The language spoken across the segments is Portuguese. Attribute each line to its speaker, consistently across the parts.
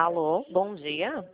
Speaker 1: Alô, bom dia.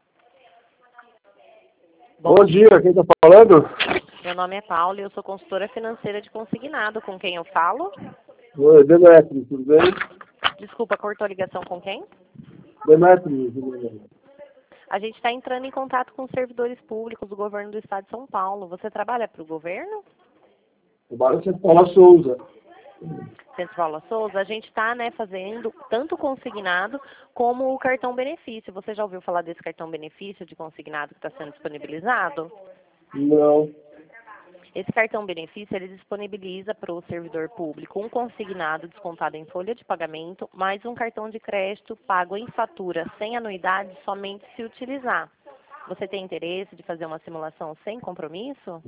Speaker 2: Bom dia, quem está falando?
Speaker 1: Meu nome é Paula e eu sou consultora financeira de consignado. Com quem eu falo?
Speaker 2: Oi, Demetrio, tudo bem?
Speaker 1: Desculpa, cortou a ligação com quem?
Speaker 2: Demetrio, tudo bem?
Speaker 1: A gente está entrando em contato com servidores públicos do governo do estado de São Paulo. Você trabalha para o governo?
Speaker 2: Trabalho em Paula Souza.
Speaker 1: Centro Paula Souza, a gente está fazendo tanto o consignado como o cartão benefício. Você já ouviu falar desse cartão benefício de consignado que está sendo disponibilizado?
Speaker 2: Não.
Speaker 1: Esse cartão benefício ele disponibiliza para o servidor público um consignado descontado em folha de pagamento, mais um cartão de crédito pago em fatura sem anuidade somente se utilizar. Você tem interesse de fazer uma simulação sem compromisso?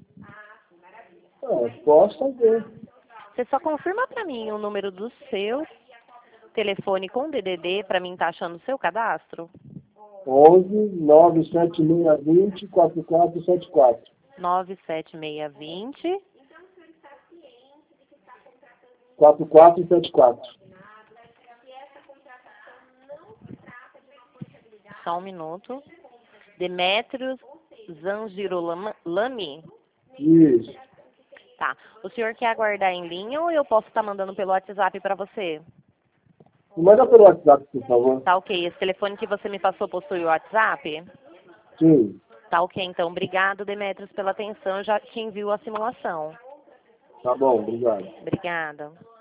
Speaker 2: Posso fazer.
Speaker 1: Você só confirma para mim o número do seu telefone com DDD para mim estar achando o seu cadastro?
Speaker 2: 11 97620 4474.
Speaker 1: 97620
Speaker 2: 4474.
Speaker 1: Só um minuto. Demetrios Zangirolami.
Speaker 2: Isso.
Speaker 1: Tá. O senhor quer aguardar em linha ou eu posso estar mandando pelo WhatsApp para você?
Speaker 2: Me manda pelo WhatsApp, por favor.
Speaker 1: Tá ok. Esse telefone que você me passou possui o WhatsApp?
Speaker 2: Sim.
Speaker 1: Tá ok, então. Obrigado, Demetrios, pela atenção. Eu já te envio a simulação.
Speaker 2: Tá bom, obrigado.
Speaker 1: Obrigada.